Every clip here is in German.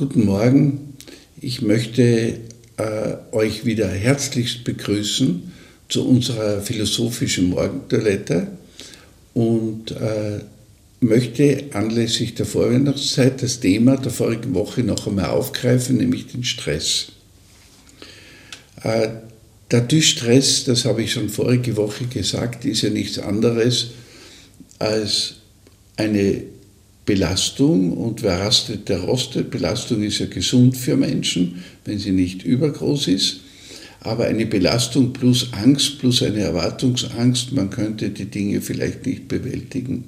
Guten Morgen. Ich möchte euch wieder herzlichst begrüßen zu unserer philosophischen Morgentoilette und möchte anlässlich der Vorweihnachtszeit das Thema der vorigen Woche noch einmal aufgreifen, nämlich den Stress. Der Distress, das habe ich schon vorige Woche gesagt, ist ja nichts anderes als eine Belastung, und wer rastet, der rostet. Belastung ist ja gesund für Menschen, wenn sie nicht übergroß ist, aber eine Belastung plus Angst, plus eine Erwartungsangst, man könnte die Dinge vielleicht nicht bewältigen.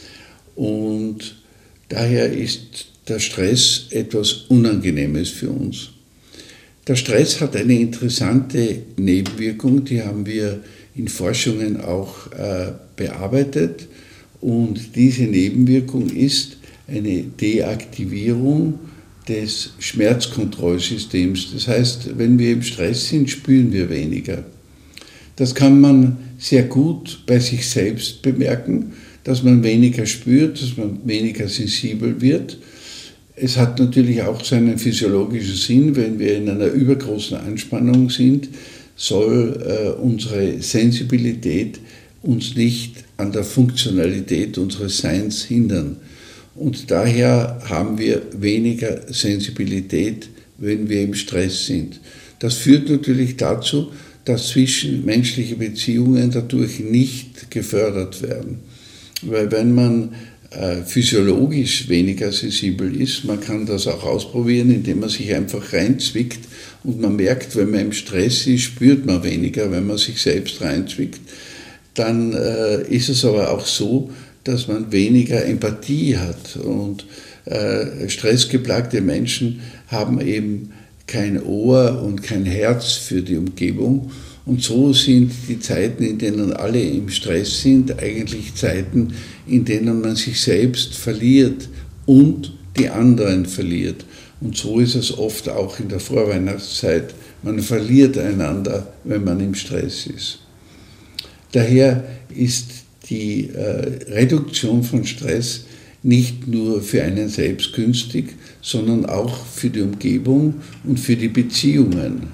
Und daher ist der Stress etwas Unangenehmes für uns. Der Stress hat eine interessante Nebenwirkung, die haben wir in Forschungen auch bearbeitet. Und diese Nebenwirkung ist eine Deaktivierung des Schmerzkontrollsystems. Das heißt, wenn wir im Stress sind, spüren wir weniger. Das kann man sehr gut bei sich selbst bemerken, dass man weniger spürt, dass man weniger sensibel wird. Es hat natürlich auch seinen physiologischen Sinn, wenn wir in einer übergroßen Anspannung sind, soll unsere Sensibilität uns nicht an der Funktionalität unseres Seins hindern. Und daher haben wir weniger Sensibilität, wenn wir im Stress sind. Das führt natürlich dazu, dass zwischenmenschliche Beziehungen dadurch nicht gefördert werden. Weil wenn man physiologisch weniger sensibel ist, man kann das auch ausprobieren, indem man sich einfach reinzwickt und man merkt, wenn man im Stress ist, spürt man weniger, wenn man sich selbst reinzwickt. Dann ist es aber auch so, dass man weniger Empathie hat. Und stressgeplagte Menschen haben eben kein Ohr und kein Herz für die Umgebung. Und so sind die Zeiten, in denen alle im Stress sind, eigentlich Zeiten, in denen man sich selbst verliert und die anderen verliert. Und so ist es oft auch in der Vorweihnachtszeit. Man verliert einander, wenn man im Stress ist. Daher ist die Reduktion von Stress nicht nur für einen selbst günstig, sondern auch für die Umgebung und für die Beziehungen.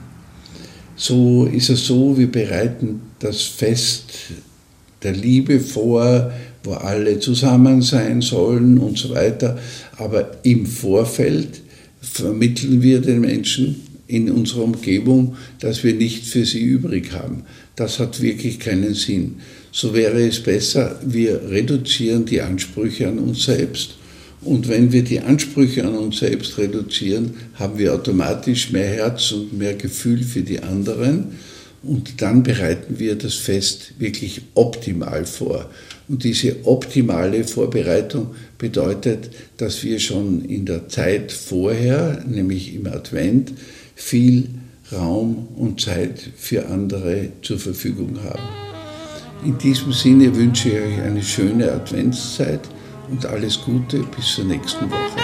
So ist es so, wir bereiten das Fest der Liebe vor, wo alle zusammen sein sollen und so weiter. Aber im Vorfeld vermitteln wir den Menschen in unserer Umgebung, dass wir nichts für sie übrig haben. Das hat wirklich keinen Sinn. So wäre es besser, wir reduzieren die Ansprüche an uns selbst. Und wenn wir die Ansprüche an uns selbst reduzieren, haben wir automatisch mehr Herz und mehr Gefühl für die anderen. Und dann bereiten wir das Fest wirklich optimal vor. Und diese optimale Vorbereitung bedeutet, dass wir schon in der Zeit vorher, nämlich im Advent, viel Raum und Zeit für andere zur Verfügung haben. In diesem Sinne wünsche ich euch eine schöne Adventszeit und alles Gute bis zur nächsten Woche.